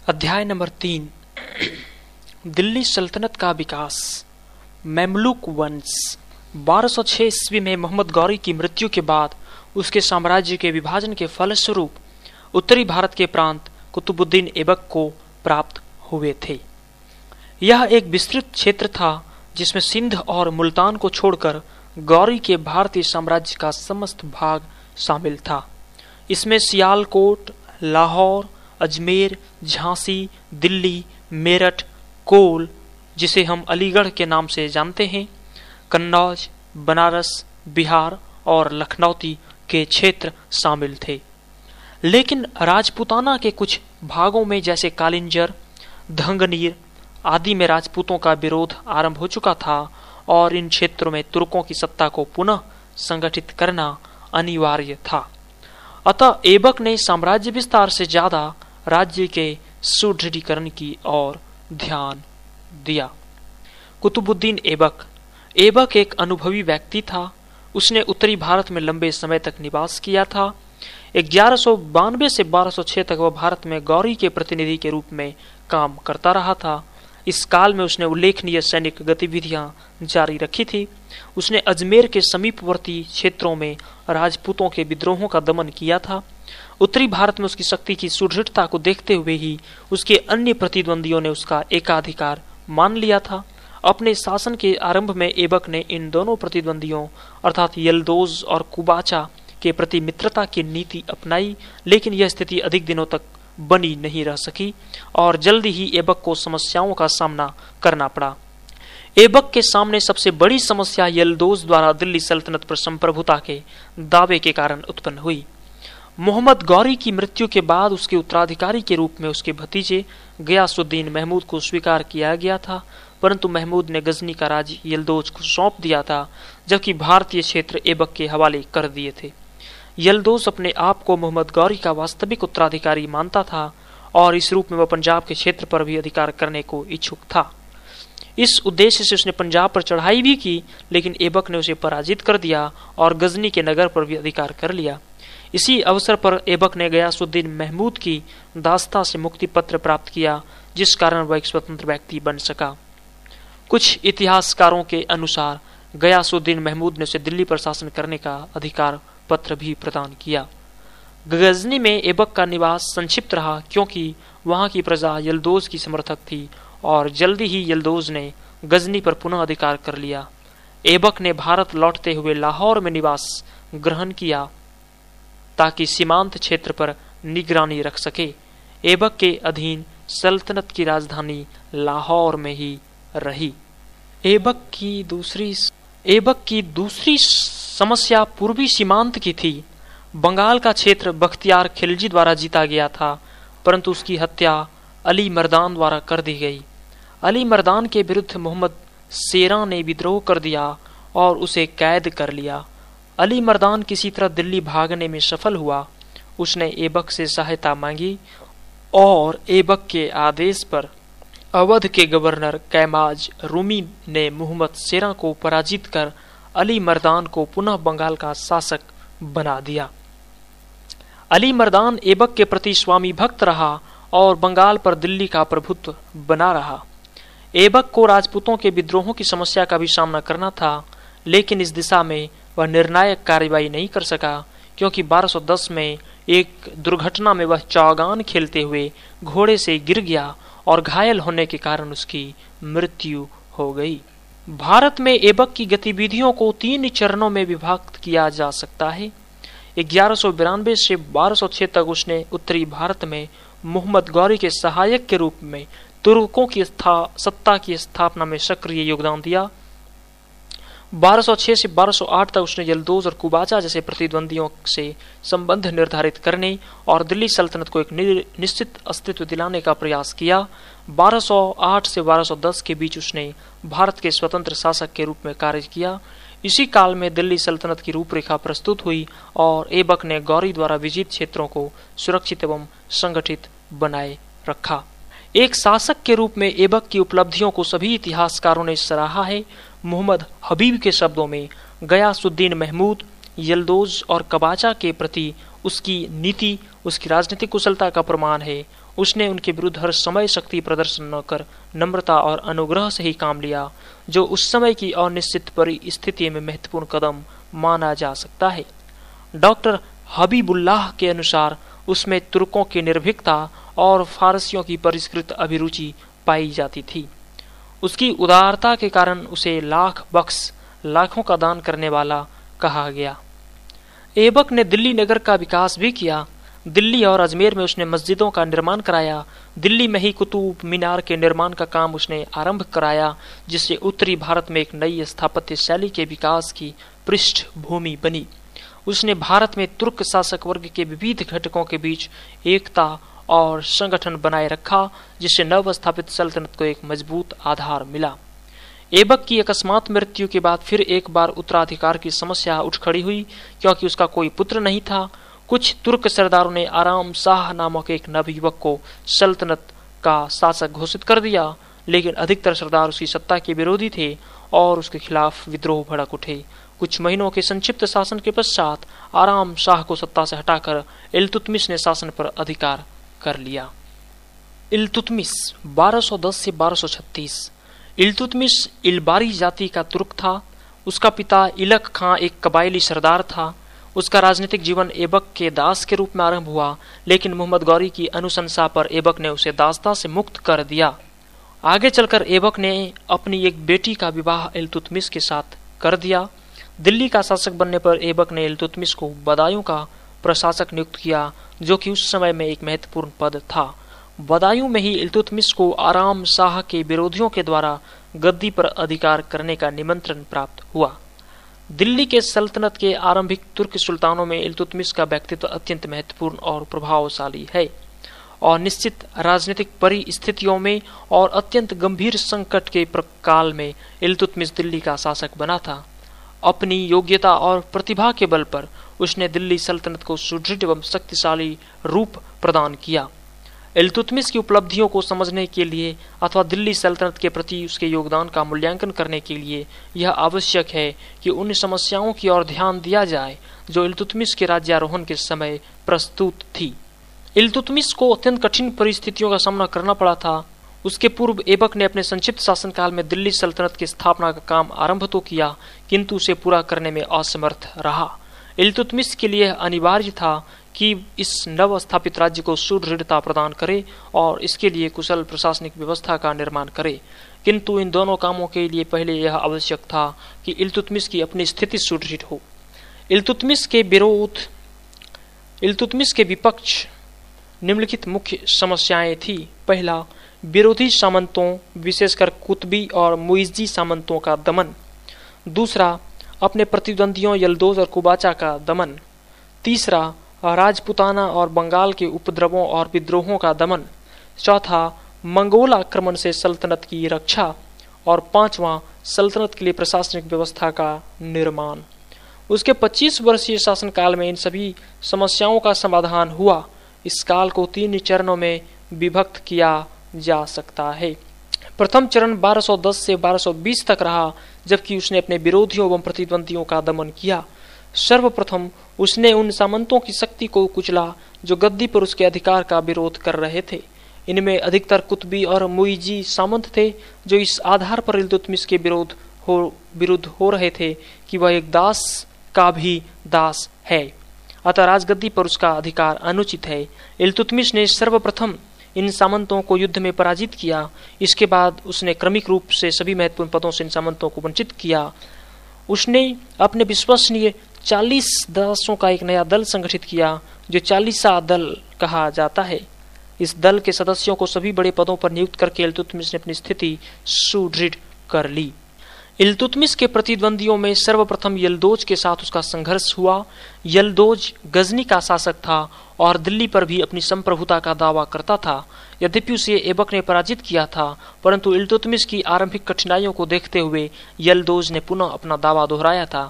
अध्याय नंबर 3। दिल्ली सल्तनत का विकास। मैमलुक वंश। 1206 ईस्वी में मोहम्मद गौरी की मृत्यु के बाद उसके साम्राज्य के विभाजन के फलस्वरूप उत्तरी भारत के प्रांत कुतुबुद्दीन ऐबक को प्राप्त हुए थे। यह एक विस्तृत क्षेत्र था जिसमें सिंध और मुल्तान को छोड़कर गौरी के भारतीय साम्राज्य का समस्त भाग शामिल था। इसमें सियालकोट, लाहौर, अजमेर, झांसी, दिल्ली, मेरठ, कोल जिसे हम अलीगढ़ के नाम से जानते हैं, कन्नौज, बनारस, बिहार और लखनौती के क्षेत्र शामिल थे। लेकिन राजपूताना के कुछ भागों में जैसे कालिंजर, धंगनीर आदि में राजपूतों का विरोध आरंभ हो चुका था और इन क्षेत्रों में तुर्कों की सत्ता को पुनः संगठित करना अनिवार्य था। अतः ऐबक ने साम्राज्य विस्तार से ज्यादा राज्य के सुदृढ़ीकरण की ओर ध्यान दिया। कुतुबुद्दीन ऐबक एक अनुभवी व्यक्ति था। उसने उत्तरी भारत में लंबे समय तक निवास किया था। 1192 से 1206 तक वह भारत में गौरी के प्रतिनिधि के रूप में काम करता रहा था। इस काल में उसने उल्लेखनीय सैनिक गतिविधियां जारी रखी थी। उसने अजमेर के समीपवर्ती क्षेत्रों में राजपूतों के विद्रोहों का दमन किया था। उत्तरी भारत में उसकी शक्ति की सुदृढ़ता को देखते हुए ही उसके अन्य प्रतिद्वंदियों ने उसका एकाधिकार मान लिया था। अपने शासन के आरंभ में ऐबक ने इन दोनों प्रतिद्वंदियों अर्थात यल्दोज और कुबाचा के प्रति मित्रता की नीति अपनाई, लेकिन यह स्थिति अधिक दिनों तक बनी नहीं रह सकी और जल्दी ही ऐबक को समस्याओं का सामना करना पड़ा। ऐबक के सामने सबसे बड़ी समस्या यल्दोज द्वारा दिल्ली सल्तनत पर संप्रभुता के दावे के कारण उत्पन्न हुई। मोहम्मद गौरी की मृत्यु के बाद उसके उत्तराधिकारी के रूप में उसके भतीजे गयासुद्दीन महमूद को स्वीकार किया गया था, परंतु महमूद ने गजनी का राज्य यल्दोज को सौंप दिया था, जबकि भारतीय क्षेत्र ऐबक के हवाले कर दिए थे। यल्दोज अपने आप को मोहम्मद गौरी का वास्तविक उत्तराधिकारी मानता था और इस रूप में वह पंजाब के क्षेत्र पर भी अधिकार करने को इच्छुक था। इस उद्देश्य से उसने पंजाब पर चढ़ाई भी की, लेकिन ऐबक ने उसे पराजित कर दिया और गजनी के नगर पर भी अधिकार कर लिया। इसी अवसर पर ऐबक ने गयासुद्दीन महमूद की दास्ता से मुक्ति पत्र प्राप्त किया, जिस कारण वह एक स्वतंत्र व्यक्ति बन सका। कुछ इतिहासकारों के अनुसार गयासुद्दीन महमूद ने उसे दिल्ली पर शासन करने का अधिकार पत्र भी प्रदान किया। गजनी में ऐबक का निवास संक्षिप्त रहा क्योंकि वहां की प्रजा यल्दोज की समर्थक थी और जल्दी ही यल्दोज ने गजनी पर पुनः अधिकार कर लिया। ऐबक ने भारत लौटते हुए लाहौर में निवास ग्रहण किया ताकि सीमांत क्षेत्र पर निगरानी रख सके। ऐबक के अधीन सल्तनत की राजधानी लाहौर में ही रही। ऐबक की दूसरी समस्या पूर्वी सीमांत की थी। बंगाल का क्षेत्र बख्तियार खिलजी द्वारा जीता गया था, परंतु उसकी हत्या अली मर्दान द्वारा कर दी गई। अली मर्दान के विरुद्ध मोहम्मद शेरा ने विद्रोह कर दिया और उसे कैद कर लिया। अली मर्दान किसी तरह दिल्ली भागने में सफल हुआ। उसने ऐबक से सहायता मांगी और ऐबक के आदेश पर अवध के गवर्नर कैमाज रूमी ने मोहम्मद शेरा को पराजित कर अली मर्दान को पुनः बंगाल का शासक बना दिया। अली मर्दान ऐबक के प्रति स्वामी भक्त रहा और बंगाल पर दिल्ली का प्रभुत्व बना रहा। ऐबक को राजपूतों के विद्रोहों की समस्या का भी सामना करना था, लेकिन इस दिशा में वह निर्णायक कार्रवाई नहीं कर सका क्योंकि 1210 में एक दुर्घटना में वह चौगान खेलते हुए घोड़े से गिर गया और घायल होने के कारण उसकी मृत्यु हो गई। भारत में ऐबक की गतिविधियों को 3 चरणों में विभक्त किया जा सकता है। 1192 से 1206 तक उसने उत्तरी भारत में मोहम्मद गौरी के सहायक के रूप में तुर्कों की सत्ता की स्थापना में सक्रिय योगदान दिया। 1206 से 1208 तक उसने यल्दोज और कुबाचा जैसे प्रतिद्वंदियों से संबंध निर्धारित करने और दिल्ली सल्तनत को एक निश्चित अस्तित्व दिलाने का प्रयास किया। 1208 से 1210 के बीच उसने भारत के स्वतंत्र शासक के रूप में कार्य किया। इसी काल में दिल्ली सल्तनत की रूपरेखा प्रस्तुत हुई और ऐबक ने गौरी द्वारा विजित क्षेत्रों को सुरक्षित एवं संगठित बनाए रखा। एक शासक के रूप में ऐबक की उपलब्धियों को सभी इतिहासकारों ने सराहा है। मोहम्मद हबीब के शब्दों में गयासुद्दीन महमूद, यल्दोज और कबाचा के प्रति उसकी नीति उसकी राजनीतिक कुशलता का प्रमाण है। उसने उनके विरुद्ध हर समय शक्ति प्रदर्शन न कर नम्रता और अनुग्रह से ही काम लिया, जो उस समय की अनिश्चित परिस्थिति में महत्वपूर्ण कदम माना जा सकता है। डॉक्टर हबीबुल्लाह के अनुसार उसमें तुर्कों की निर्भीकता और फारसियों की परिष्कृत अभिरुचि पाई जाती थी। उसकी उदारता के कारण उसे लाख बख्श, लाखों का दान करने वाला कहा गया। ऐबक ने दिल्ली नगर का विकास भी किया। दिल्ली और अजमेर में उसने मस्जिदों का निर्माण कराया। दिल्ली में ही कुतुब मीनार के निर्माण का काम उसने आरंभ कराया, जिससे उत्तरी भारत में एक नई स्थापत्य शैली के विकास की पृष्ठभूमि बनी। उसने भारत में तुर्क शासक वर्ग के विविध घटकों के बीच एकता और संगठन बनाए रखा, जिससे नव स्थापित सल्तनत को एक मजबूत आधार मिला। ऐबक की अकस्मात मृत्यु के बाद फिर एक बार उत्तराधिकार की समस्या उठ खड़ी हुई, क्योंकि उसका कोई पुत्र नहीं था। कुछ तुर्क सरदारों ने आराम शाह नामक एक नवयुवक को सल्तनत का शासक घोषित कर दिया, लेकिन अधिकतर सरदार उसकी सत्ता के विरोधी थे और उसके खिलाफ विद्रोह भड़क उठे। कुछ महीनों के संक्षिप्त शासन के पश्चात आराम शाह को सत्ता से हटाकर इल्तुतमिश ने शासन पर अधिकार कर लिया। इल्तुतमिश 1210 से 1236। इल्तुतमिश इलबारी जाति का तुर्क था। उसका पिता इलक खां एक कबायली सरदार था। उसका राजनीतिक जीवन ऐबक के दास के रूप में आरंभ हुआ, लेकिन मोहम्मद गौरी की अनुशंसा पर ऐबक ने उसे दासता से मुक्त कर दिया। आगे चलकर ऐबक ने अपनी एक बेटी का विवाह इल्तुतमिश के साथ कर दिया। दिल्ली का शासक बनने पर ऐबक ने इल्तुतमिश को बदायूं का प्रशासक नियुक्त किया, जो कि उस समय में एक महत्वपूर्ण पद था। बदायूं में ही इल्तुतमिश को आराम शाह के विरोधियों के द्वारा गद्दी पर अधिकार करने का निमंत्रण प्राप्त हुआ। दिल्ली के सल्तनत के आरंभिक तुर्क सुल्तानों में इल्तुतमिश का व्यक्तित्व अत्यंत महत्वपूर्ण और प्रभावशाली है, और निश्चित राजनीतिक परिस्थितियों में और अत्यंत गंभीर संकट के काल में इल्तुतमिश दिल्ली का शासक बना था। अपनी योग्यता और प्रतिभा के बल पर उसने दिल्ली सल्तनत को सुदृढ़ एवं शक्तिशाली रूप प्रदान किया। इल्तुतमिश की उपलब्धियों को समझने के लिए अथवा दिल्ली सल्तनत के प्रति उसके योगदान का मूल्यांकन करने के लिए यह आवश्यक है कि उन समस्याओं की ओर ध्यान दिया जाए जो इल्तुतमिश के राज्यारोहण के समय प्रस्तुत थी। इल्तुतमिश को अत्यंत कठिन परिस्थितियों का सामना करना पड़ा था। उसके पूर्व ऐबक ने अपने संक्षिप्त शासनकाल में दिल्ली सल्तनत की स्थापना का काम आरंभ तो किया, किंतु उसे पूरा करने में असमर्थ रहा। इल्तुतमिश के लिए अनिवार्य था कि इस नव स्थापित राज्य को सुदृढ़ता प्रदान करे और इसके लिए कुशल प्रशासनिक व्यवस्था का निर्माण करे, किंतु इन दोनों कामों के लिए पहले यह आवश्यक था कि इल्तुतमिश की अपनी स्थिति सुदृढ़ हो। इल्तुतमिश के विपक्ष निम्नलिखित मुख्य समस्याएं थी। पहला, विरोधी सामंतों विशेषकर कुतबी और मुइज्जी सामंतों का दमन। दूसरा, अपने प्रतिद्वंदियों यल्दोज और कुबाचा का दमन। तीसरा, राजपुताना और बंगाल के उपद्रवों और विद्रोहों का दमन। चौथा, मंगोल आक्रमण से सल्तनत की रक्षा। और पांचवा, सल्तनत के लिए प्रशासनिक व्यवस्था का निर्माण। उसके 25 वर्षीय शासनकाल में इन सभी समस्याओं का समाधान हुआ। इस काल को 3 चरणों में विभक्त किया जा सकता है। प्रथम चरण 1210 से 1220 तक रहा, जबकि उसने अपने विरोधियों एवं प्रतिद्वंदियों का दमन किया। सर्वप्रथम उसने उन सामंतों की शक्ति को कुचला जो गद्दी पर उसके अधिकार का विरोध कर रहे थे। इनमें अधिकतर कुतबी और मुइजी सामंत थे, जो इस आधार पर इल्तुतमिश के विरुद्ध हो रहे थे कि वह एक दास का भी दास है, अतः राजगद्दी पर उसका अधिकार अनुचित है। इल्तुतमिश ने सर्वप्रथम इन सामंतों को युद्ध में पराजित किया। इसके बाद उसने क्रमिक रूप से सभी महत्वपूर्ण पदों से इन सामंतों को वंचित किया। उसने अपने विश्वसनीय 40 दासों का एक नया दल संगठित किया, जो 40सा दल कहा जाता है। इस दल के सदस्यों को सभी बड़े पदों पर नियुक्त करके इल्तुतमिश ने अपनी स्थिति सुदृढ़ कर ली। इल्तुतमिश के प्रतिद्वंदियों में सर्वप्रथम यल्दोज के साथ उसका संघर्ष हुआ। यल्दोज गजनी का शासक था और दिल्ली पर भी अपनी संप्रभुता का दावा करता था। यद्यपि उसे ऐबक ने पराजित किया था, परंतु इल्तुतमिश की आरंभिक कठिनाइयों को देखते हुए यल्दोज ने पुनः अपना दावा दोहराया था।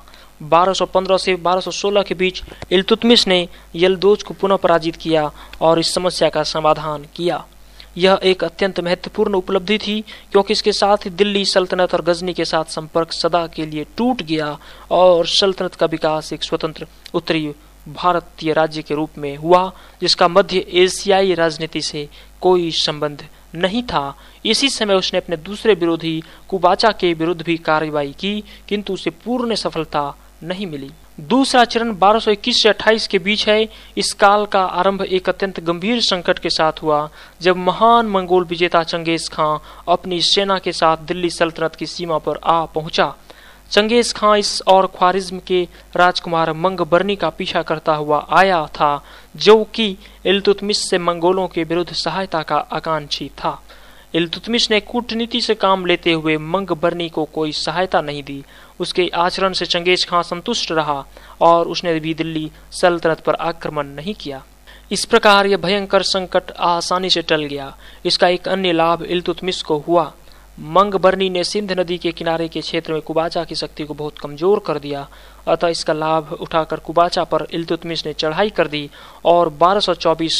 1215 से 1216 के बीच इल्तुतमिश ने यल्दोज को पुनः पराजित किया और इस समस्या का समाधान किया। यह एक अत्यंत महत्वपूर्ण उपलब्धि थी, क्योंकि इसके साथ ही दिल्ली सल्तनत और गजनी के साथ संपर्क सदा के लिए टूट गया और सल्तनत का विकास एक स्वतंत्र उत्तरी भारतीय राज्य के रूप में हुआ, जिसका मध्य एशियाई राजनीति से कोई संबंध नहीं था। इसी समय उसने अपने दूसरे विरोधी कुबाचा के विरुद्ध भी कार्रवाई की, किंतु उसे पूर्ण सफलता नहीं मिली। दूसरा चरण 1221 से 28 के बीच है। इस काल का आरंभ एक अत्यंत गंभीर संकट के साथ हुआ, जब महान मंगोल विजेता चंगेज खां अपनी सेना के साथ दिल्ली सल्तनत की सीमा पर आ पहुंचा। चंगेज खां इस और ख्वारिज्म के राजकुमार मंगबर्नी का पीछा करता हुआ आया था, जो कि इल्तुतमिश से मंगोलों के विरुद्ध सहायता का आकांक्षी था। इल्तुतमिश ने कूटनीति से काम लेते हुए मंगबर्नी को कोई सहायता नहीं दी। उसके आचरण से चंगेज खां संतुष्ट रहा और उसने भी दिल्ली सल्तनत पर आक्रमण नहीं किया। इस प्रकार यह भयंकर संकट आसानी से टल गया। इसका एक अन्य लाभ इल्तुतमिश को हुआ। मंगबर्नी ने सिंध नदी के किनारे के क्षेत्र में कुबाचा की शक्ति को बहुत कमजोर कर दिया, अतः इसका लाभ उठाकर कुबाचा पर इल्तुतमिश ने चढ़ाई कर दी और 1224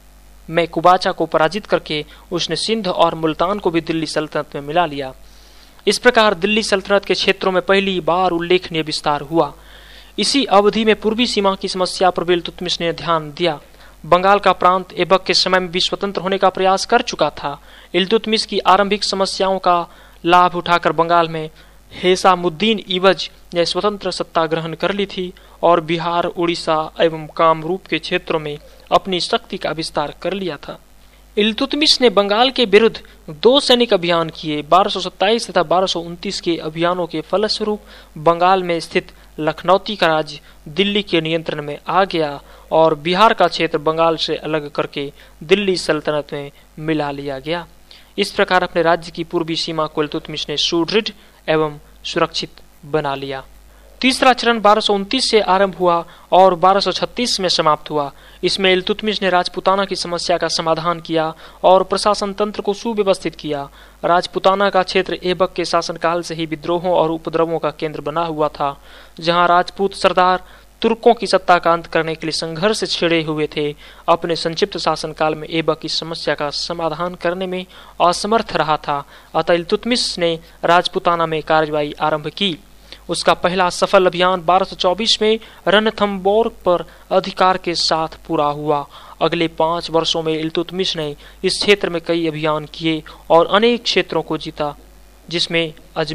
में कुबाचा को पराजित करके उसने सिंध और मुल्तान को भी दिल्ली सल्तनत में मिला लिया। इस प्रकार दिल्ली सल्तनत के क्षेत्रों में पहली बार उल्लेखनीय विस्तार हुआ। इसी अवधि में पूर्वी सीमा की समस्या पर भी इल्तुतमिश ने ध्यान दिया। बंगाल का प्रांत ऐबक के समय में भी स्वतंत्र होने का प्रयास कर चुका था। इल्तुतमिश की आरंभिक समस्याओं का लाभ उठाकर बंगाल में हेसामुद्दीन इवज ने स्वतंत्र सत्ता ग्रहण कर ली थी और बिहार, उड़ीसा एवं कामरूप के क्षेत्रों में अपनी शक्ति का विस्तार कर लिया था। इल्तुतमिश ने बंगाल के विरुद्ध 2 सैनिक अभियान किए। 1227 तथा 1229 के अभियानों के फलस्वरूप बंगाल में स्थित लखनौती का राज्य दिल्ली के नियंत्रण में आ गया और बिहार का क्षेत्र बंगाल से अलग करके दिल्ली सल्तनत में मिला लिया गया। इस प्रकार अपने राज्य की पूर्वी सीमा को इल्तुतमिश ने सुदृढ़ एवं सुरक्षित बना लिया। तीसरा चरण 1229 से आरंभ हुआ और 1236 में समाप्त हुआ। इसमें इल्तुतमिश ने राजपुताना की समस्या का समाधान किया और प्रशासन तंत्र को सुव्यवस्थित किया। राजपुताना का क्षेत्र ऐबक के शासनकाल से ही विद्रोहों और उपद्रवों का केंद्र बना हुआ था, जहां राजपूत सरदार तुर्कों की सत्ता का अंत करने के लिए संघर्ष छिड़े हुए थे। अपने संक्षिप्त शासनकाल में ऐबक इस समस्या का समाधान करने में असमर्थ रहा था, अतः इल्तुतमिश ने राजपुताना में कार्रवाई आरंभ की। उसका पहला सफल अभियान 1224 में रणथंबोर पर अधिकार के साथ पूरा हुआ। अगले 5 वर्षों में इल्तुतमिश ने इस क्षेत्र में कई अभियान किए और अनेक क्षेत्रों को जीता, जिसमें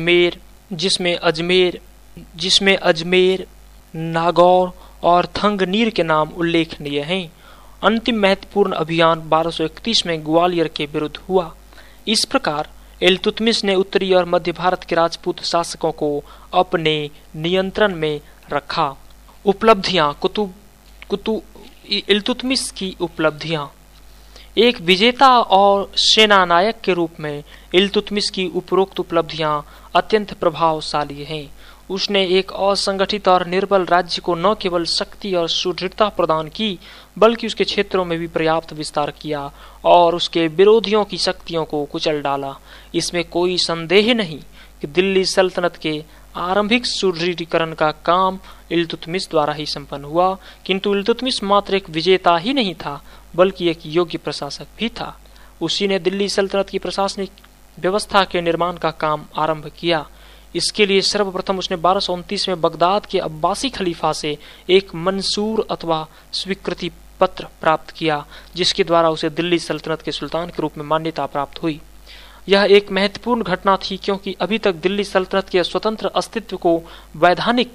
अजमेर, नागौर और थंगनीर के नाम उल्लेखनीय हैं। अंतिम महत्वपूर्ण अभियान 1231 में ग्वालियर के विरुद्ध हुआ। इस प्रकार इल्तुतमिश ने उत्तरी और मध्य भारत के राजपूत शासकों को अपने नियंत्रण में रखा। उपलब्धियां इल्तुतमिश की उपलब्धियां। एक विजेता और सेनानायक के रूप में इल्तुतमिश की उपरोक्त उपलब्धियां अत्यंत प्रभावशाली हैं। उसने एक असंगठित और निर्बल राज्य को न केवल शक्ति और सुदृढ़ता प्रदान की, बल्कि उसके क्षेत्रों में भी पर्याप्त विस्तार किया और उसके विरोधियों की शक्तियों को कुचल डाला। इसमें कोई संदेह नहीं कि दिल्ली सल्तनत के आरंभिक सुदृढ़ीकरण का काम इल्तुतमिश द्वारा ही संपन्न हुआ, किंतु इल्तुतमिश मात्र एक विजेता ही नहीं था, बल्कि एक योग्य प्रशासक भी था। उसी ने दिल्ली सल्तनत की प्रशासनिक व्यवस्था के निर्माण का काम आरंभ किया। इसके लिए सर्वप्रथम उसने 1229 में बगदाद के अब्बासी खलीफा से एक मंसूर अथवा स्वीकृति पत्र प्राप्त किया, जिसके द्वारा उसे दिल्ली सल्तनत के सुल्तान के रूप में मान्यता प्राप्त हुई। यह एक महत्वपूर्ण घटना थी, क्योंकि अभी तक दिल्ली सल्तनत के स्वतंत्र अस्तित्व को वैधानिक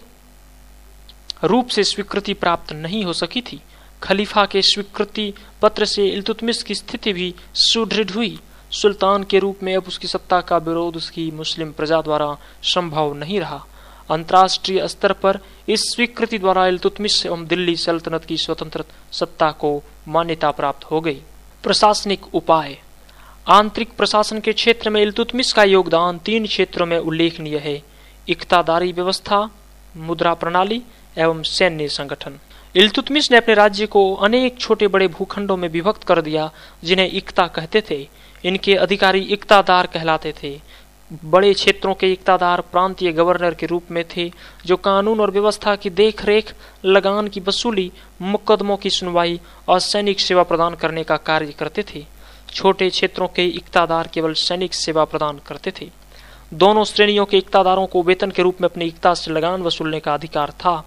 रूप से स्वीकृति प्राप्त नहीं हो सकी थी। खलीफा के स्वीकृति पत्र से इल्तुतमिश की स्थिति भी सुदृढ़ हुई। सुल्तान के रूप में अब उसकी सत्ता का विरोध उसकी मुस्लिम प्रजा द्वारा संभव नहीं रहा। अंतर्राष्ट्रीय स्तर पर इस स्वीकृति द्वारा इल्तुतमिश एवं दिल्ली सल्तनत की स्वतंत्र सत्ता को मान्यता प्राप्त हो गई। प्रशासनिक उपाय। आंतरिक प्रशासन के क्षेत्र में इल्तुतमिश का योगदान 3 क्षेत्रों में उल्लेखनीय है: इक्तादारी व्यवस्था, मुद्रा प्रणाली एवं सैन्य संगठन। इल्तुतमिश ने अपने राज्य को अनेक छोटे बड़े भूखंडों में विभक्त कर दिया, जिन्हें इक्ता कहते थे। इनके अधिकारी इक्तादार कहलाते थे। बड़े क्षेत्रों के इक्तादार प्रांतीय गवर्नर के रूप में थे, जो कानून और व्यवस्था की देखरेख, लगान की वसूली, मुकदमों की सुनवाई और सैनिक सेवा प्रदान करने का कार्य करते थे। छोटे क्षेत्रों के इक्तादार केवल सैनिक सेवा प्रदान करते थे। दोनों श्रेणियों के इक्तादारों को वेतन के रूप में अपनी इक्ता से लगान वसूलने का अधिकार था।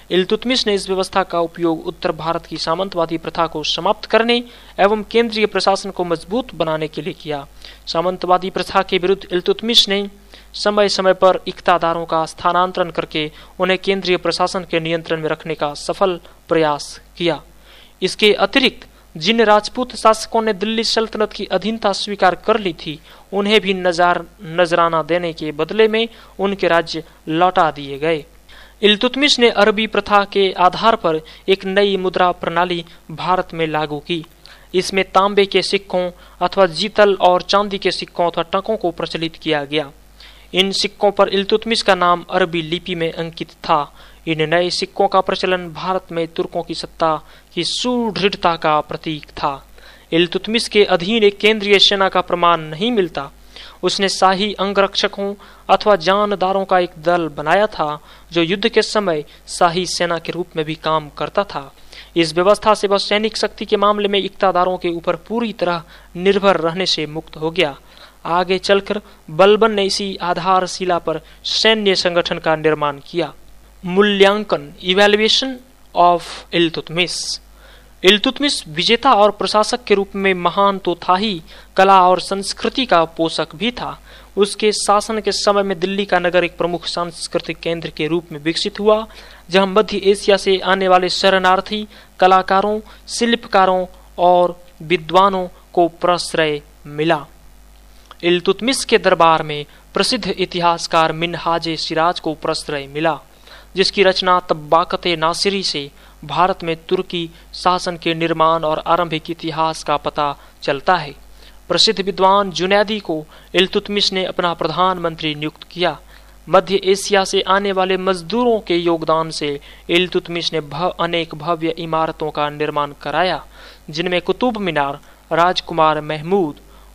इल्तुतमिश ने इस व्यवस्था का उपयोग उत्तर भारत की सामंतवादी प्रथा को समाप्त करने एवं केंद्रीय प्रशासन को मजबूत बनाने के लिए किया। सामंतवादी प्रथा के विरुद्ध इल्तुतमिश ने समय समय पर इक्तादारों का स्थानांतरण करके उन्हें केंद्रीय प्रशासन के नियंत्रण में रखने का सफल प्रयास किया। इसके अतिरिक्त जिन राजपूत शासकों ने दिल्ली सल्तनत की अधीनता स्वीकार कर ली थी, उन्हें भी नजराना देने के बदले में उनके राज्य लौटा दिए गए। इल्तुतमिश ने अरबी प्रथा के आधार पर एक नई मुद्रा प्रणाली भारत में लागू की। इसमें तांबे के सिक्कों अथवा जीतल और चांदी के सिक्कों अथवा टकों को प्रचलित किया गया। इन सिक्कों पर इल्तुतमिश का नाम अरबी लिपि में अंकित था। इन नए सिक्कों का प्रचलन भारत में तुर्कों की सत्ता की सुदृढ़ता का प्रतीक था। इल्तुतमिश के अधीन एक केंद्रीय सेना का प्रमाण नहीं मिलता। उसने शाही अंगरक्षकों अथवा जानदारों का एक दल बनाया था जो युद्ध के समय शाही सेना के रूप में भी काम करता था। इस व्यवस्था से वह सैनिक शक्ति के मामले में इक्तादारों के ऊपर पूरी तरह निर्भर रहने से मुक्त हो गया। आगे चलकर बलबन ने इसी आधारशिला पर सैन्य संगठन का निर्माण किया। मूल्यांकन, इवैल्यूएशन ऑफ इल्तुतमिश। इल्तुतमिश विजेता और प्रशासक के रूप में महान तो था ही, कला और संस्कृति का पोषक भी था। उसके शासन के समय में दिल्ली का नगर एक प्रमुख सांस्कृतिक केंद्र के रूप में विकसित हुआ, जहां मध्य एशिया से आने वाले शरणार्थी कलाकारों, शिल्पकारों और विद्वानों को प्रश्रय मिला। इल्तुतमिश के दरबार में प्रसिद्ध इतिहासकार मिन्हाज सिराज को प्रश्रय मिला, जिसकी रचना तब्बाकत नासिरी से भारत में तुर्की शासन के निर्माण और आरंभिक इतिहास का पता चलता है। प्रसिद्ध विद्वान जुनैदी को इल्तुतमिश ने अपना प्रधानमंत्री नियुक्त किया। मध्य एशिया से आने वाले मजदूरों के योगदान से इल्तुतमिश ने अनेक भव्य इमारतों का निर्माण कराया, जिनमें कुतुब मीनार, राजकुमार महमूद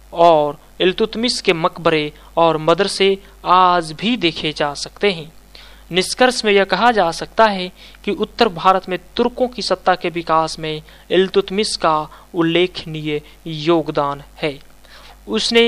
और इल्तुतमिश के मकबरे और मदरसे आज भी देखे जा सकते हैं। निष्कर्ष में यह कहा जा सकता है कि उत्तर भारत में तुर्कों की सत्ता के विकास में इल्तुतमिश का उल्लेखनीय योगदान है। उसने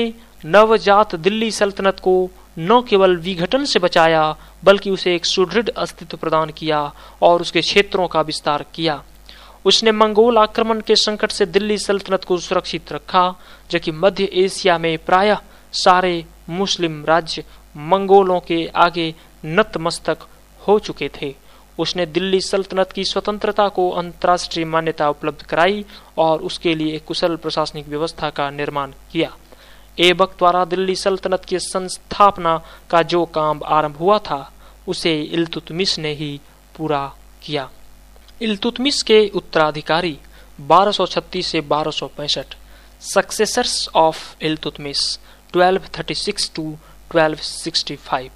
नवजात दिल्ली सल्तनत को न केवल विघटन से बचाया, बल्कि उसे एक सुदृढ़ अस्तित्व प्रदान किया और उसके क्षेत्रों का विस्तार किया। उसने मंगोल आक्रमण के संकट से दिल्ली सल्तनत को सुरक्षित रखा, जबकि मध्य एशिया में प्रायः सारे मुस्लिम राज्य मंगोलों के आगे नतमस्तक हो चुके थे। उसने दिल्ली सल्तनत की स्वतंत्रता को अंतर्राष्ट्रीय मान्यता उपलब्ध कराई और उसके लिए एक कुशल प्रशासनिक व्यवस्था का निर्माण किया। ऐबक द्वारा दिल्ली सल्तनत की संस्थापना का जो काम आरंभ हुआ था, उसे इल्तुतमिश ने ही पूरा किया। इल्तुतमिश के उत्तराधिकारी 1236 से 1265। Successors of Iltutmish 1236 to 1265।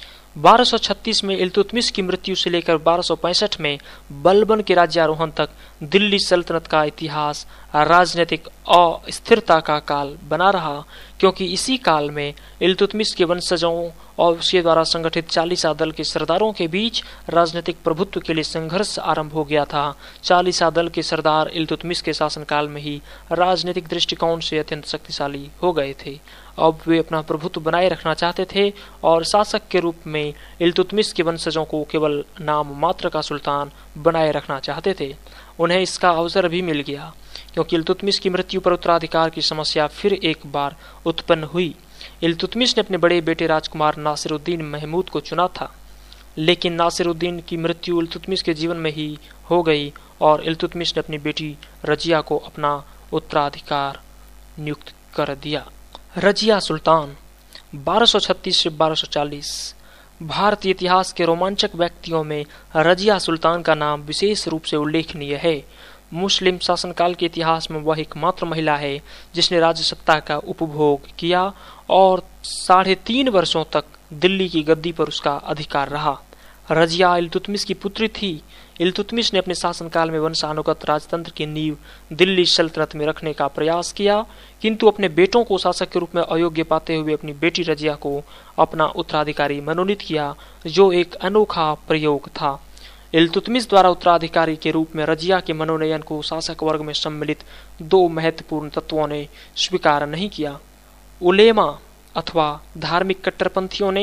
1236 में इल्तुतमिश की मृत्यु से लेकर 1265 में बलबन के राज्यारोहण तक दिल्ली सल्तनत का इतिहास राजनीतिक अस्थिरता का काल बना रहा, क्योंकि इसी काल में इल्तुतमिश के वंशजों और उसके द्वारा संगठित चालीसा दल के सरदारों के बीच राजनीतिक प्रभुत्व के लिए संघर्ष आरंभ हो गया था। चालीसा दल के सरदार इल्तुतमिश के शासनकाल में ही राजनीतिक दृष्टिकोण से अत्यंत शक्तिशाली हो गए थे। अब वे अपना प्रभुत्व बनाए रखना चाहते थे और शासक के रूप में इल्तुतमिश के वंशजों को केवल नाम मात्र का सुल्तान बनाए रखना चाहते थे। उन्हें इसका अवसर भी मिल गया, क्योंकि इल्तुतमिश की मृत्यु पर उत्तराधिकार की समस्या फिर एक बार उत्पन्न हुई। इल्तुतमिश ने अपने बड़े बेटे राजकुमार नासिरुद्दीन महमूद को चुना था, लेकिन नासिरुद्दीन की मृत्यु इल्तुतमिश के जीवन में ही हो गई और इल्तुतमिश ने अपनी बेटी रजिया को अपना उत्तराधिकार नियुक्त कर दिया। रजिया सुल्तान 1236 से 1240। भारतीय इतिहास के रोमांचक व्यक्तियों में रजिया सुल्तान का नाम विशेष रूप से उल्लेखनीय है। मुस्लिम शासनकाल के इतिहास में वह एकमात्र महिला है जिसने राजसत्ता का उपभोग किया और 3.5 वर्षों तक दिल्ली की गद्दी पर उसका अधिकार रहा। रजिया इल्तुतमिश की पुत्री थी। इल्तुतमिश ने अपने शासनकाल में वंशानुगत राजतंत्र की नींव दिल्ली सल्तनत में रखने का प्रयास किया, किंतु अपने बेटों को शासक के रूप में अयोग्य पाते हुए अपनी बेटी रजिया को अपना उत्तराधिकारी मनोनीत किया, जो एक अनोखा प्रयोग था। इल्तुतमिश द्वारा उत्तराधिकारी के रूप में रजिया के मनोनयन को शासक वर्ग में सम्मिलित 2 महत्वपूर्ण तत्वों ने स्वीकार नहीं किया। उलेमा अथवा धार्मिक कट्टरपंथियों ने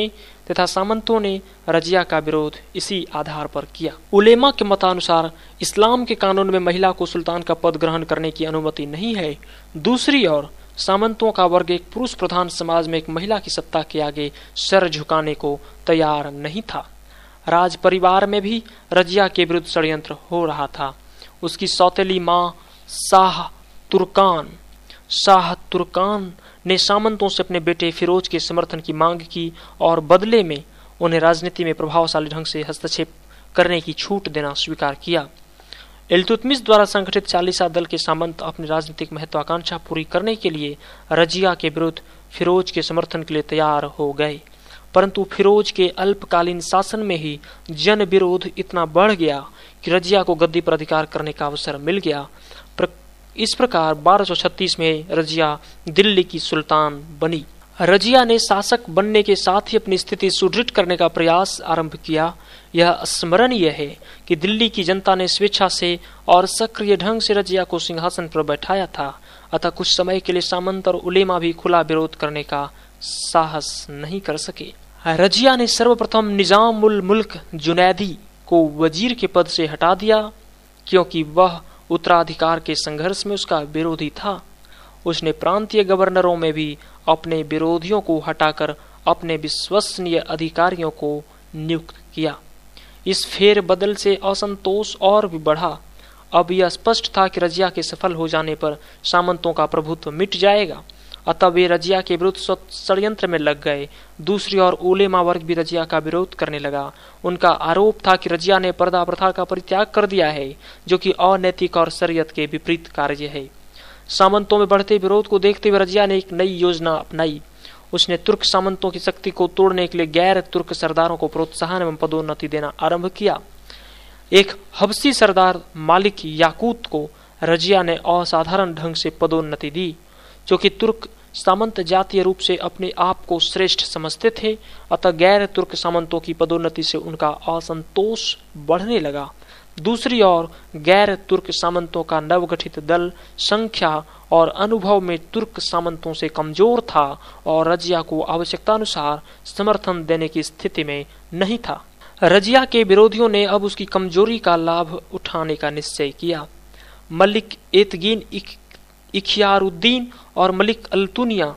तथा सामंतों ने रजिया का विरोध इसी आधार पर किया। उलेमा के मतानुसार इस्लाम के कानून में महिला को सुल्तान का पद ग्रहण करने की अनुमति नहीं है। दूसरी ओर सामंतों का वर्ग एक पुरुष प्रधान समाज में एक महिला की सत्ता के आगे सर झुकाने को तैयार नहीं था। राज परिवार में भी रजिया के विरुद्ध षड्यंत्र हो रहा था। उसकी सौतेली मां शाह तुर्कान ने सामंतों से अपने बेटे फिरोज के समर्थन की मांग की और बदले में उन्हें राजनीति में प्रभावशाली ढंग से हस्तक्षेप करने की छूट देना स्वीकार किया। इल्तुतमिश द्वारा संगठित चालीसा दल के सामंत अपनी राजनीतिक महत्वाकांक्षा पूरी करने के लिए रजिया के विरुद्ध फिरोज के समर्थन के लिए तैयार हो गए, परंतु फिरोज के अल्पकालीन शासन में ही जन विरोध इतना बढ़ गया कि रजिया को गद्दी पर अधिकार करने का अवसर मिल गया। इस प्रकार 1236 में रजिया दिल्ली की सुल्तान बनी। रजिया ने शासक बनने के साथ ही अपनी स्थिति सुदृढ़ करने का प्रयास आरंभ किया। यह स्मरणीय है कि दिल्ली की जनता ने स्वेच्छा से और सक्रिय ढंग से रजिया को सिंहासन पर बैठाया था, अतः कुछ समय के लिए सामंत और उलेमा भी खुला विरोध करने का साहस नहीं कर सके। रजिया ने सर्वप्रथम निजाम उल मुल्क जुनैदी को वजीर के पद से हटा दिया, क्योंकि वह उत्तराधिकार के संघर्ष में उसका विरोधी था। उसने प्रांतीय गवर्नरों में भी अपने विरोधियों को हटाकर अपने विश्वसनीय अधिकारियों को नियुक्त किया। इस फेरबदल से असंतोष और भी बढ़ा। अब यह स्पष्ट था कि रजिया के सफल हो जाने पर सामंतों का प्रभुत्व मिट जाएगा, अतः वे रजिया के विरुद्ध षड्यंत्र में लग गए। दूसरी ओर उलेमा वर्ग भी रजिया का विरोध करने लगा। उनका आरोप था कि रजिया ने पर्दा प्रथा का परित्याग कर दिया है, जो कि अनैतिक और शरीयत के विपरीत कार्य है। सामंतों में बढ़ते विरोध को देखते हुए रजिया ने एक नई योजना अपनाई। उसने तुर्क सामंतों की शक्ति को तोड़ने के लिए गैर तुर्क सरदारों को प्रोत्साहन एवं पदोन्नति देना आरंभ किया। एक हबसी सरदार मालिक याकूत को रजिया ने असाधारण ढंग से पदोन्नति दी, जो कि तुर्क सामंत जातीय रूप से अपने आप को श्रेष्ठ समझते थे, अतः गैर तुर्क सामंतों की पदोन्नति से उनका असंतोष बढ़ने लगा। दूसरी ओर गैर तुर्क सामंतों का नवगठित दल संख्या और अनुभव में तुर्क सामंतों से कमजोर था और रजिया को आवश्यकतानुसार समर्थन देने की स्थिति में नहीं था। रजिया के विरोधियों ने अब उसकी कमजोरी का लाभ उठाने का निश्चय किया। मलिक एतगीन इखियारुद्दीन और मलिक अल्तुनिया,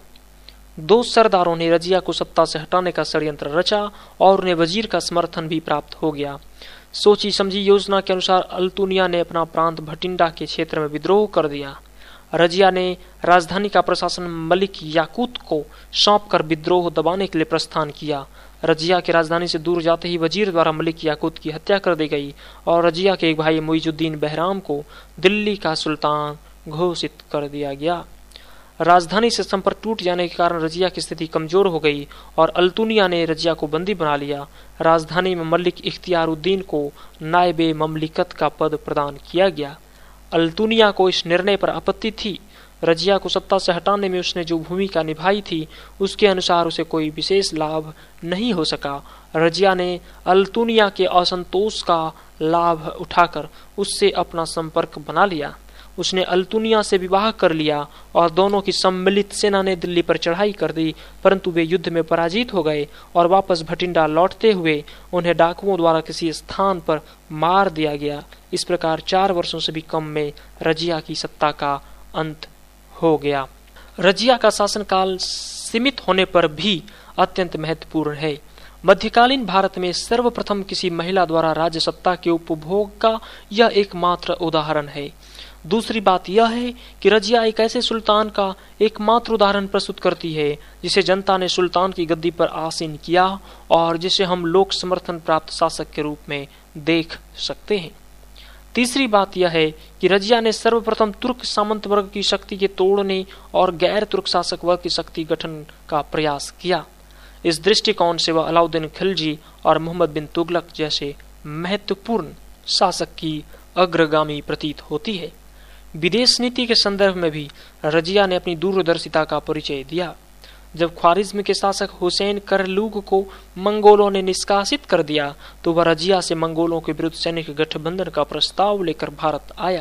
दो सरदारों ने रजिया को सत्ता से हटाने का षड्यंत्र रचा और उन्हें वजीर का समर्थन भी प्राप्त हो गया। सोची समझी योजना के अनुसार अल्तुनिया ने अपना प्रांत भटिंडा के क्षेत्र में विद्रोह कर दिया। रजिया ने राजधानी का प्रशासन मलिक याकूत को सौंपकर विद्रोह दबाने के लिए प्रस्थान किया। रजिया के राजधानी से दूर जाते ही वजीर द्वारा मलिक याकूत की हत्या कर दी गई और रजिया के एक भाई मुइजुद्दीन बहराम को दिल्ली का सुल्तान घोषित कर दिया गया। राजधानी से संपर्क टूट जाने के कारण रजिया की स्थिति कमजोर हो गई और अल्तुनिया ने रजिया को बंदी बना लिया। राजधानी में मलिक इख्तियारुद्दीन को नायबे ममलिकत का पद प्रदान किया गया। अल्तुनिया को इस निर्णय पर आपत्ति थी। रजिया को सत्ता से हटाने में उसने जो भूमिका निभाई थी उसके अनुसार उसे कोई विशेष लाभ नहीं हो सका। रजिया ने अल्तुनिया के असंतोष का लाभ उठाकर उससे अपना संपर्क बना लिया। उसने अल्तुनिया से विवाह कर लिया और दोनों की सम्मिलित सेना ने दिल्ली पर चढ़ाई कर दी, परंतु वे युद्ध में पराजित हो गए और वापस भटिंडा लौटते हुए उन्हें डाकुओं द्वारा किसी स्थान पर मार दिया गया। इस प्रकार 4 वर्षों से भी कम में रजिया की सत्ता का अंत हो गया। रजिया का शासनकाल सीमित होने पर भी अत्यंत महत्वपूर्ण है। मध्यकालीन भारत में सर्वप्रथम किसी महिला द्वारा राज्य सत्ता के उपभोग का यह एकमात्र उदाहरण है। दूसरी बात यह है कि रजिया एक ऐसे सुल्तान का एकमात्र उदाहरण प्रस्तुत करती है जिसे जनता ने सुल्तान की गद्दी पर आसीन किया और जिसे हम लोक समर्थन प्राप्त शासक के रूप में देख सकते हैं। तीसरी बात यह है कि रजिया ने सर्वप्रथम तुर्क सामंत वर्ग की शक्ति के तोड़ने और गैर तुर्क शासक वर्ग की शक्ति गठन का प्रयास किया। इस दृष्टिकोण से वह अलाउद्दीन खिलजी और मोहम्मद बिन तुगलक जैसे महत्वपूर्ण शासक की अग्रगामी प्रतीत होती है। विदेश नीति के संदर्भ में भी रजिया ने अपनी दूरदर्शिता का परिचय दिया। जब ख्वारिज्म के शासक हुसैन करलूग को मंगोलों ने निष्कासित कर दिया तो वह रजिया से मंगोलों के विरुद्ध सैनिक गठबंधन का प्रस्ताव लेकर भारत आया।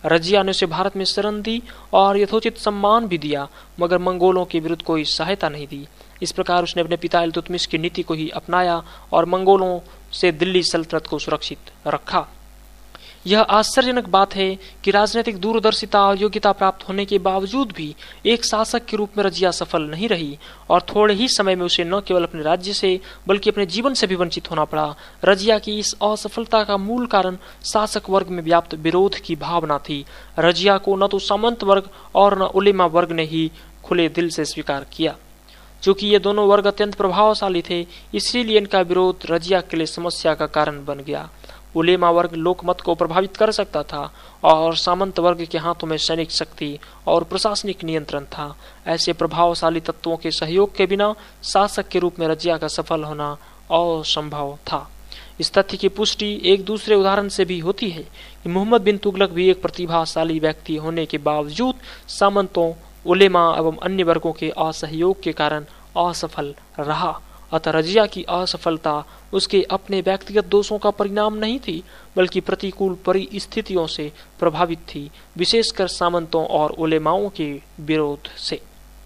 रजिया ने उसे भारत में शरण दी और यथोचित सम्मान भी दिया, मगर मंगोलों के विरुद्ध कोई सहायता नहीं दी। इस प्रकार उसने अपने पिता इल्तुतमिश की नीति को ही अपनाया और मंगोलों से दिल्ली सल्तनत को सुरक्षित रखा। यह आश्चर्यजनक बात है कि राजनीतिक दूरदर्शिता और योग्यता प्राप्त होने के बावजूद भी एक शासक के रूप में रजिया सफल नहीं रही और थोड़े ही समय में उसे न केवल अपने राज्य से बल्कि अपने जीवन से भी वंचित होना पड़ा। रजिया की इस असफलता का मूल कारण शासक वर्ग में व्याप्त विरोध की भावना थी। रजिया को न तो सामंत वर्ग और न उलेमा वर्ग ने ही खुले दिल से स्वीकार किया। चूंकि ये दोनों वर्ग अत्यंत प्रभावशाली थे, इसीलिए इनका विरोध रजिया के लिए समस्या का कारण बन गया। उलेमा वर्ग लोकमत को प्रभावित कर सकता था और सामंत वर्ग के हाथों में सैनिक शक्ति और प्रशासनिक नियंत्रण था। ऐसे प्रभावशाली तत्वों के सहयोग के बिना शासक के रूप में रजिया का सफल होना असंभव था। इस तथ्य की पुष्टि एक दूसरे उदाहरण से भी होती है कि मोहम्मद बिन तुगलक भी एक प्रतिभाशाली व्यक्ति होने के बावजूद सामंतों, उलेमा एवं अन्य वर्गों के असहयोग के कारण असफल रहा। अतः रजिया की असफलता उसके अपने व्यक्तिगत दोषों का परिणाम नहीं थी, बल्कि प्रतिकूल परिस्थितियों से प्रभावित थी, विशेषकर सामंतों और उलेमाओं के विरोध से।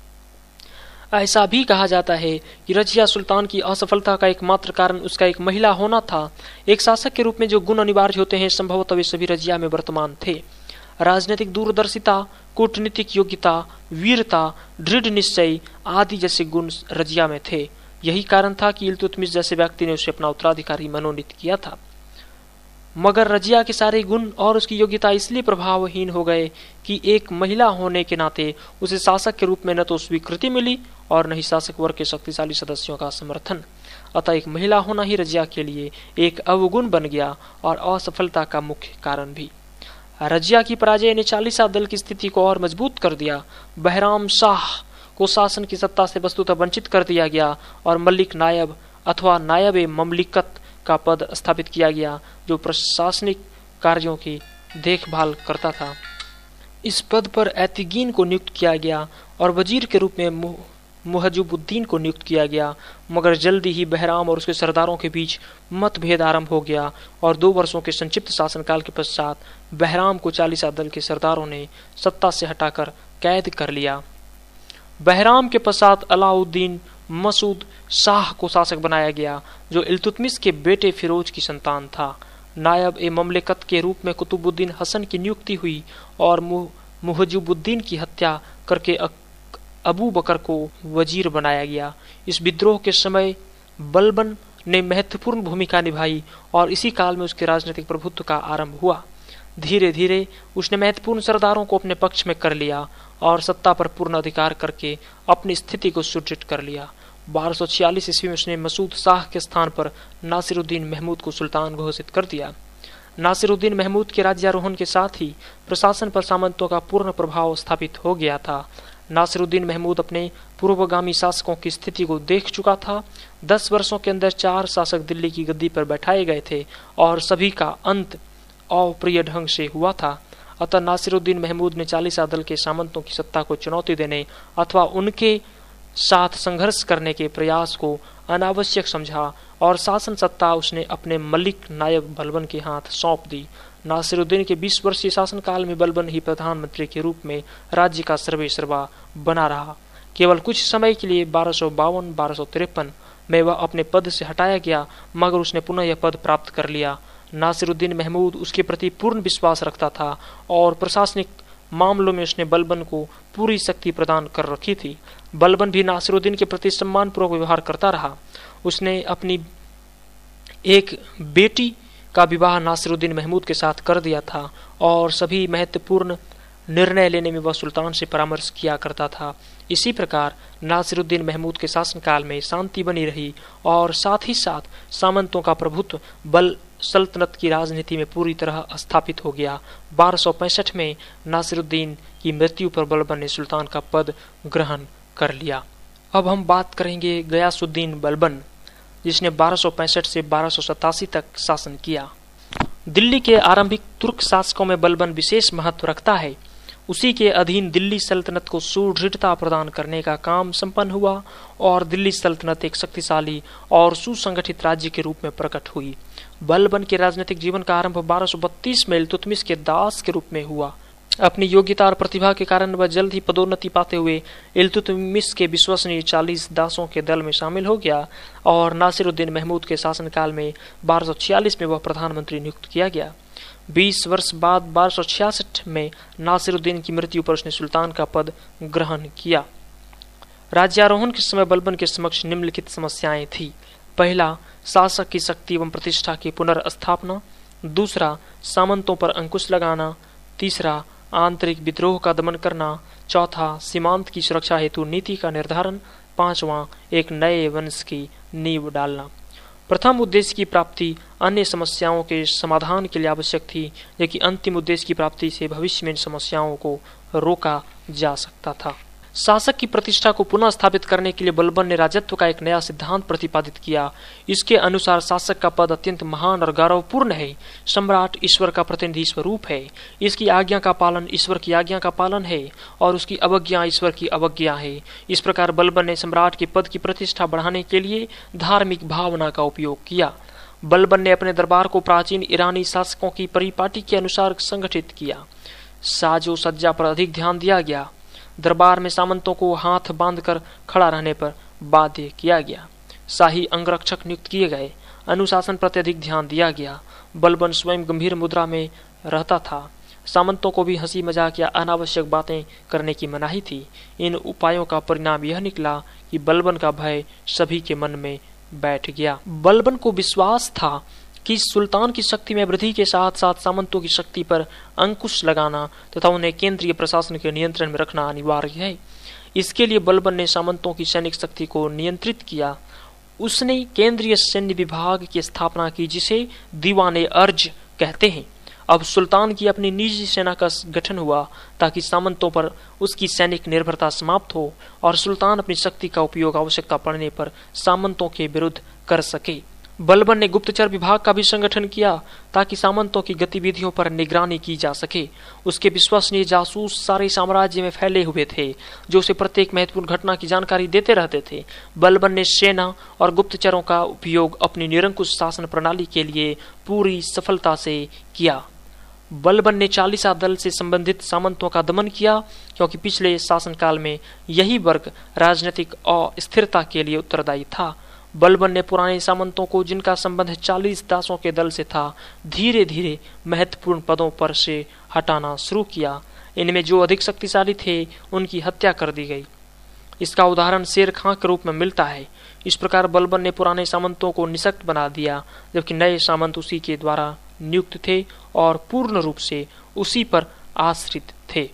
ऐसा भी कहा जाता है कि रजिया सुल्तान की असफलता का एकमात्र कारण उसका एक महिला होना था। एक शासक के रूप में जो गुण अनिवार्य होते हैं, संभवतः वे सभी रजिया में वर्तमान थे। राजनीतिक दूरदर्शिता, कूटनीतिक योग्यता, वीरता, दृढ़ निश्चय आदि जैसे गुण रजिया में थे। यही कारण था कि इल्तुतमिश जैसे व्यक्ति ने उसे अपना उत्तराधिकारी मनोनीत किया था। मगर रजिया के सारे गुण और उसकी योग्यता इसलिए प्रभावहीन हो गए कि एक महिला होने के नाते उसे शासक के रूप में न तो स्वीकृति मिली और न ही शासक वर्ग के शक्तिशाली सदस्यों का समर्थन। अतः एक महिला होना ही रजिया के लिए एक अवगुण बन गया और असफलता का मुख्य कारण भी। रजिया की पराजय ने चालीसा दल की स्थिति को और मजबूत कर दिया। बहराम शाह को शासन की सत्ता से वस्तुतः वंचित कर दिया गया और मलिक नायब अथवा नायब ममलिकत का पद स्थापित किया गया, जो प्रशासनिक कार्यों की देखभाल करता था। इस पद पर ऐतिगीन को नियुक्त किया गया और वजीर के रूप में मुहजुबुद्दीन को नियुक्त किया गया। मगर जल्दी ही बहराम और उसके सरदारों के बीच मतभेद आरंभ हो गया और 2 वर्षों के संक्षिप्त शासनकाल के पश्चात बहराम को चालीसा दल के सरदारों ने सत्ता से हटाकर कैद कर लिया। बहराम के पश्चात अलाउद्दीन मसूद शाह को शासक बनाया गया, जो इल्तुतमिश के बेटे फिरोज की संतान था। नायब ए ममलिकत के रूप में कुतुबुद्दीन हसन की नियुक्ति हुई और मुहजुबुद्दीन की हत्या करके अबू बकर को वजीर बनाया गया। इस विद्रोह के समय बलबन ने महत्वपूर्ण भूमिका निभाई और इसी काल में उसके राजनीतिक प्रभुत्व का आरंभ हुआ। धीरे धीरे उसने महत्वपूर्ण सरदारों को अपने पक्ष में कर लिया और सत्ता पर पूर्ण अधिकार करके अपनी स्थिति को सुदृढ़ कर लिया। 1246 ईस्वी में उसने मसूद शाह के स्थान पर नासिरुद्दीन महमूद को सुल्तान घोषित कर दिया। नासिरुद्दीन महमूद के राज्यारोहण के साथ ही प्रशासन पर सामंतों का पूर्ण प्रभाव स्थापित हो गया था। नासिरुद्दीन महमूद अपने पूर्वगामी शासकों की स्थिति को देख चुका था। 10 वर्षों के अंदर 4 शासक दिल्ली की गद्दी पर बैठाए गए थे और सभी का अंत अप्रिय ढंग से हुआ था। अतः नासिरुद्दीन महमूद ने चालीसा दल के सामंतों की सत्ता को चुनौती देने अथवा उनके साथ संघर्ष करने के प्रयास को अनावश्यक समझा और शासन सत्ता उसने अपने मलिक नायब बलबन के हाथ सौंप दी। नासिरुद्दीन के 20 वर्षीय शासनकाल में बलबन ही प्रधानमंत्री के रूप में राज्य का सर्वेसर्वा बना रहा। केवल कुछ समय के लिए 1252-1253 में वह अपने पद से हटाया गया, मगर उसने पुनः यह पद प्राप्त कर लिया। नासिरुद्दीन महमूद उसके प्रति पूर्ण विश्वास रखता था और प्रशासनिक मामलों में उसने बलबन को पूरी शक्ति प्रदान कर रखी थी। बलबन भी नासिरुद्दीन के प्रति सम्मानपूर्वक व्यवहार करता रहा। उसने अपनी एक बेटी का विवाह नासिरुद्दीन महमूद के साथ कर दिया था और सभी महत्वपूर्ण निर्णय लेने में वह सुल्तान से परामर्श किया करता था। इसी प्रकार नासिरुद्दीन महमूद के शासनकाल में शांति बनी रही और साथ ही साथ सामंतों का प्रभुत्व बल सल्तनत की राजनीति में पूरी तरह स्थापित हो गया। 1265 में नासिरुद्दीन की मृत्यु पर बलबन ने सुल्तान का पद ग्रहण कर लिया। अब हम बात करेंगे गयासुद्दीन बलबन, जिसने 1265 से 1287 तक शासन किया। दिल्ली के आरंभिक तुर्क शासकों में बलबन विशेष महत्व रखता है। उसी के अधीन दिल्ली सल्तनत को सुदृढ़ता प्रदान करने का काम संपन्न हुआ और दिल्ली सल्तनत एक शक्तिशाली और सुसंगठित राज्य के रूप में प्रकट हुई। बलबन के राजनीतिक जीवन का आरंभ 1232 में इल्तुतमिश के दास के रूप में हुआ। अपनी योग्यता और प्रतिभा के कारण वह जल्द ही पदोन्नति पाते हुए इल्तुतमिश के विश्वसनीय 40 दासों के दल में शामिल हो गया और नासिरुद्दीन महमूद के शासनकाल में 1246 में वह प्रधानमंत्री नियुक्त किया गया। 20 वर्ष बाद 1266 में नासिरुद्दीन की मृत्यु पर उसने सुल्तान का पद ग्रहण किया। राज्यारोहण के समय बलबन के समक्ष निम्नलिखित समस्याएं थी। पहला, शासक की शक्ति एवं प्रतिष्ठा की पुनर्स्थापना। दूसरा, सामंतों पर अंकुश लगाना। तीसरा, आंतरिक विद्रोह का दमन करना। चौथा, सीमांत की सुरक्षा हेतु नीति का निर्धारण। पांचवा, एक नए वंश की नींव डालना। प्रथम उद्देश्य की प्राप्ति अन्य समस्याओं के समाधान के लिए आवश्यक थी, जबकि अंतिम उद्देश्य की प्राप्ति से भविष्य में इन समस्याओं को रोका जा सकता था। शासक की प्रतिष्ठा को पुनः स्थापित करने के लिए बलबन ने राजत्व का एक नया सिद्धांत प्रतिपादित किया। इसके अनुसार शासक का पद अत्यंत महान और गौरवपूर्ण है। सम्राट ईश्वर का प्रतिनिधि स्वरूप है। इसकी आज्ञा का पालन ईश्वर की आज्ञा का पालन है और उसकी अवज्ञा ईश्वर की अवज्ञा है। इस प्रकार बलबन ने सम्राट के पद की प्रतिष्ठा बढ़ाने के लिए धार्मिक भावना का उपयोग किया। बलबन ने अपने दरबार को प्राचीन ईरानी शासकों की परिपाटी के अनुसार संगठित किया। साजो सज्जा पर अधिक ध्यान दिया गया। दरबार में सामंतों को हाथ बांधकर खड़ा रहने पर बाध्य किया गया। शाही अंगरक्षक नियुक्त किए गए। अनुशासन प्रति अधिक ध्यान दिया गया। बलबन स्वयं गंभीर मुद्रा में रहता था। सामंतों को भी हंसी मजाक या अनावश्यक बातें करने की मनाही थी। इन उपायों का परिणाम यह निकला कि बलबन का भय सभी के मन में बैठ गया। बलबन को विश्वास था कि सुल्तान की शक्ति में वृद्धि के साथ साथ सामंतों की शक्ति पर अंकुश लगाना तथा उन्हें केंद्रीय प्रशासन के नियंत्रण में रखना अनिवार्य है। इसके लिए बलबन ने सामंतों की सैनिक शक्ति को नियंत्रित किया। उसने केंद्रीय सैन्य विभाग की स्थापना की, जिसे दीवाने अर्ज कहते हैं। अब सुल्तान की अपनी निजी सेना का गठन हुआ ताकि सामंतों पर उसकी सैनिक निर्भरता समाप्त हो और सुल्तान अपनी शक्ति का उपयोग आवश्यकता पड़ने पर सामंतों के विरुद्ध कर सके। बलबन ने गुप्तचर विभाग का भी संगठन किया ताकि सामंतों की गतिविधियों पर निगरानी की जा सके। उसके विश्वसनीय जासूस सारे साम्राज्य में फैले हुए थे, जो उसे प्रत्येक महत्वपूर्ण घटना की जानकारी देते रहते थे। बलबन ने सेना और गुप्तचरों का उपयोग अपनी निरंकुश शासन प्रणाली के लिए पूरी सफलता से किया। बलबन ने 40 दल से संबंधित सामंतों का दमन किया, क्योंकि पिछले शासनकाल में यही वर्ग राजनीतिक अस्थिरता के लिए उत्तरदायी था। बलबन ने पुराने सामंतों को, जिनका संबंध 40 दासों के दल से था, धीरे धीरे महत्वपूर्ण पदों पर से हटाना शुरू किया। इनमें जो अधिक शक्तिशाली थे उनकी हत्या कर दी गई। इसका उदाहरण शेर खां के रूप में मिलता है। इस प्रकार बलबन ने पुराने सामंतों को निशक्त बना दिया, जबकि नए सामंत उसी के द्वारा नियुक्त थे और पूर्ण रूप से उसी पर आश्रित थे।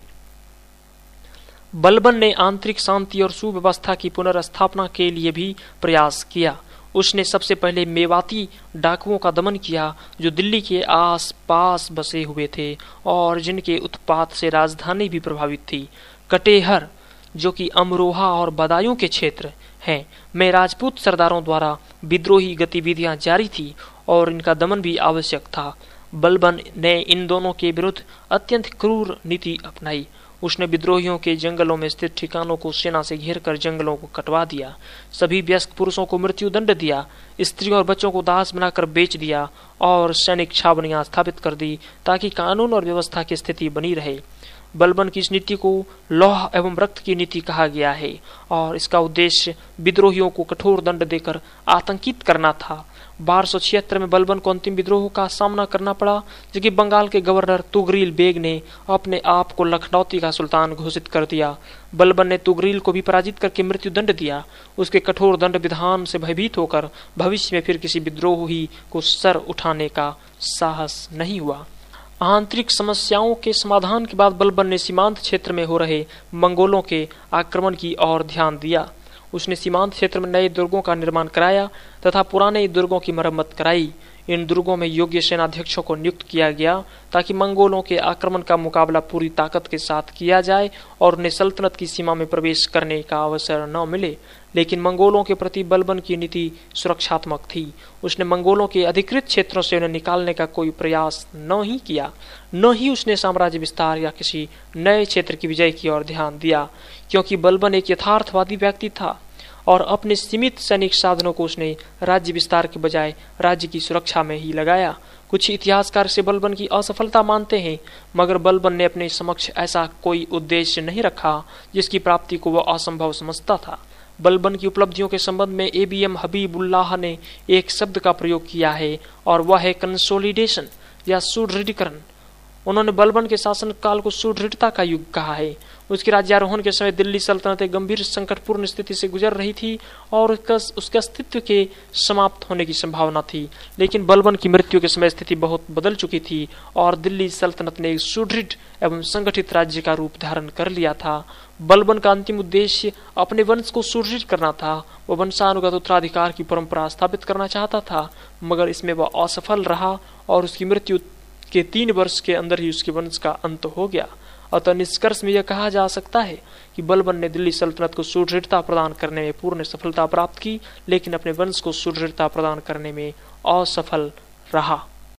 बलबन ने आंतरिक शांति और सुव्यवस्था की पुनर्स्थापना के लिए भी प्रयास किया। उसने सबसे पहले मेवाती डाकुओं का दमन किया, जो दिल्ली के आस पास बसे हुए थे और जिनके उत्पात से राजधानी भी प्रभावित थी। कटेहर, जो कि अमरोहा और बदायूं के क्षेत्र हैं, में राजपूत सरदारों द्वारा विद्रोही गतिविधियां जारी थी और इनका दमन भी आवश्यक था। बलबन ने इन दोनों के विरुद्ध अत्यंत क्रूर नीति अपनाई। उसने विद्रोहियों के जंगलों में स्थित ठिकानों को सेना से घेरकर जंगलों को कटवा दिया। सभी वयस्क पुरुषों को मृत्यु दंड दिया। स्त्रियों और बच्चों को दास बनाकर बेच दिया और सैनिक छावनियां स्थापित कर दी ताकि कानून और व्यवस्था की स्थिति बनी रहे। बलबन की इस नीति को लौह एवं रक्त की नीति कहा गया है और इसका उद्देश्य विद्रोहियों को कठोर दंड देकर आतंकित करना था। 1276 में बलबन को अंतिम विद्रोह का सामना करना पड़ा, जबकि बंगाल के गवर्नर तुगरील बेग ने अपने आप को लखनौती का सुल्तान घोषित कर दिया। बलबन ने तुगरील को भी पराजित करके मृत्यु दंड दिया। उसके कठोर दंड विधान से भयभीत होकर भविष्य में फिर किसी विद्रोही को सर उठाने का साहस नहीं हुआ। आंतरिक समस्याओं के समाधान के बाद बलबन ने सीमांत क्षेत्र में हो रहे मंगोलों के आक्रमण की ओर ध्यान दिया। उसने सीमांत क्षेत्र में नए दुर्गों का निर्माण कराया तथा पुराने दुर्गों की मरम्मत कराई। इन दुर्गों में योग्य सेनाध्यक्षों को नियुक्त किया गया ताकि मंगोलों के आक्रमण का मुकाबला पूरी ताकत के साथ किया जाए और उन्हें सल्तनत की सीमा में प्रवेश करने का अवसर न मिले। लेकिन मंगोलों के प्रति बलबन की नीति सुरक्षात्मक थी। उसने मंगोलों के अधिकृत क्षेत्रों से उन्हें निकालने का कोई प्रयास न ही किया, न ही उसने साम्राज्य विस्तार या किसी नए क्षेत्र की विजय की ओर ध्यान दिया, क्योंकि बलबन एक यथार्थवादी व्यक्ति था और अपने सीमित सैनिक साधनों को उसने राज्य विस्तार के बजाय राज्य की सुरक्षा में ही लगाया। कुछ इतिहासकार इसे बलबन की असफलता मानते हैं, मगर बलबन ने अपने समक्ष ऐसा कोई उद्देश्य नहीं रखा जिसकी प्राप्ति को वह असंभव समझता था। बलबन की उपलब्धियों के संबंध में एबीएम हबीबुल्लाह ने एक शब्द का प्रयोग किया है और वह है कंसोलिडेशन या सुदृढ़ीकरण। उन्होंने बलबन के शासन काल को सुदृढ़ता का युग कहा है। उसके राज्यारोहण के समय दिल्ली सल्तनत एक गंभीर संकटपूर्ण स्थिति से गुजर रही थी और उसके अस्तित्व के समाप्त होने की संभावना थी, लेकिन बलबन की मृत्यु के समय स्थिति बहुत बदल चुकी थी और दिल्ली सल्तनत ने एक सुदृढ़ एवं संगठित राज्य का रूप धारण कर लिया था। बलबन का अंतिम उद्देश्य अपने वंश को सुदृढ़ करना था। वह वंशानुगत उत्तराधिकार की परंपरा स्थापित करना चाहता था, मगर इसमें वह असफल रहा और उसकी मृत्यु के 3 वर्ष के अंदर ही उसके वंश का अंत हो गया। अतः निष्कर्ष में यह कहा जा सकता है कि बलबन ने दिल्ली सल्तनत को सुदृढ़ता प्रदान करने में पूर्ण सफलता प्राप्त की, लेकिन अपने वंश को सुदृढ़ता प्रदान करने में असफल रहा।